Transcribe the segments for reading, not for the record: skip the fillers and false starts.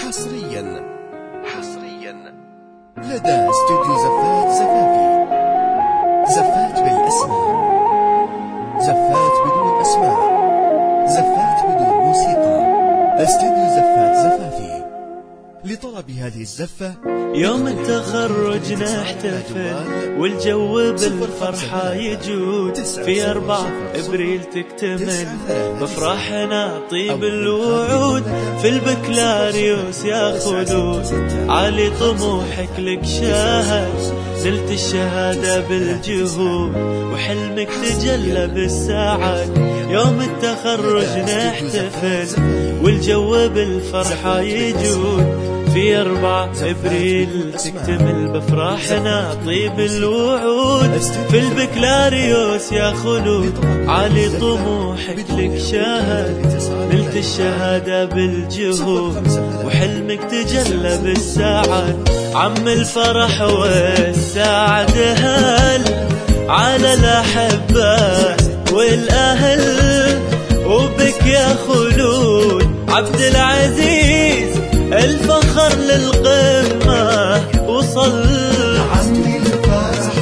حصريا لدى استوديو زفات زفافي. زفات بالاسماء، زفات بدون اسماء، زفات بدون موسيقى. استوديو زفات زفافي. لطلب هذه الزفة يوم التخرج نحتفل والجو بالفرحة يجود، في 4 إبريل تكتمل بفرحنا طيب الوعود، في البكالوريوس يا خلود عالي طموحك لك شاهد، نلت الشهادة بالجهود وحلمك تجلى بالساعات. يوم التخرج نحتفل والجو بالفرحة يجود، في 4 إبريل تكتمل بفرحنا طيب الوعود، في البكالوريوس يا خلود عالي طموحك لك شاهد، نلت الشهادة بالجهود وحلمك تجلى بالساعات. عم الفرح والسعد هل على الأحبة والأهل، وبك يا خلود عبد العزيز الفخر للقمة وصل. عمي الفرح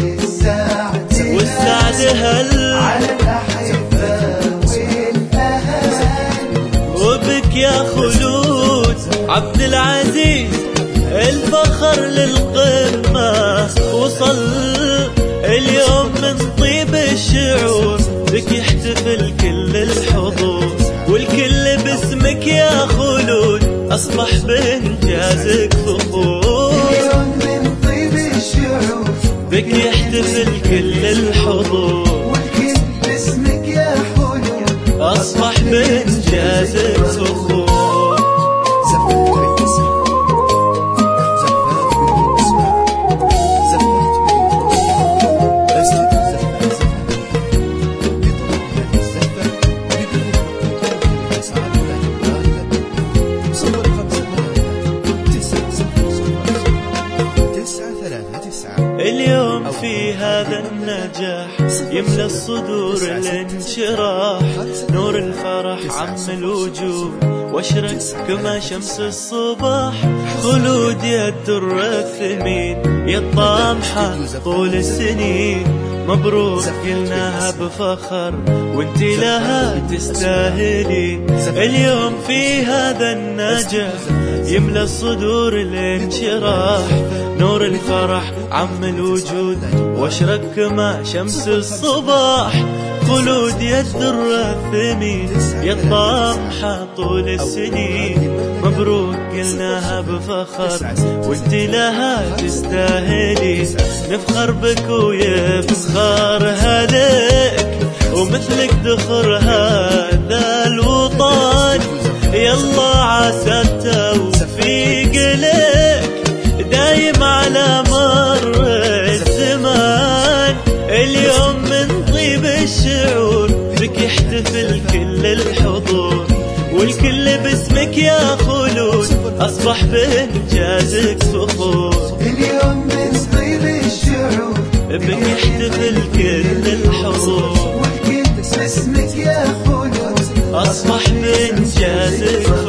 والسعد هل على الأحبة والأهل، وبك يا خلود عبد العزيز الفخر للقمة وصل. اليوم من طيب الشعور بك يحتفل كل الحضور، والكل باسمك يا خلود أصبح بإنجازك فخور. اليوم من طيب الشعور بك يحتفل كل الحضور، والكل باسمك يا خلود أصبح بإنجازك فخور. اليوم في هذا النجاح يملى الصدور الانشراح، نور الفرح عم الوجود واشرق كما شمس الصباح. خلود يا الدر الثمين يا الطامحة طول السنين، مبروك قلناها بفخر وانت لها تستاهلين. اليوم في هذا النجاح يملى الصدور الانشراح، نور الفرح عم الوجود واشرق كما شمس الصباح. خلود يا الدر الثمين يا الطامحة طول السنين، مبروك قلناها بفخر وانت لها تستاهلين. نفخر بك ويفخر هذاك ومثلك دخر هذا الوطن، يلا عسى التوفيق لك دايم على مر الزمان. اليوم من طيب الشعور بك يحتفل كل الحضور، والكل باسمك يا خلود أصبح بإنجازك فخور. اليوم من طيب الشعور بك يحتفل كل الحضور، والكل باسمك يا خلود أصبح بإنجازك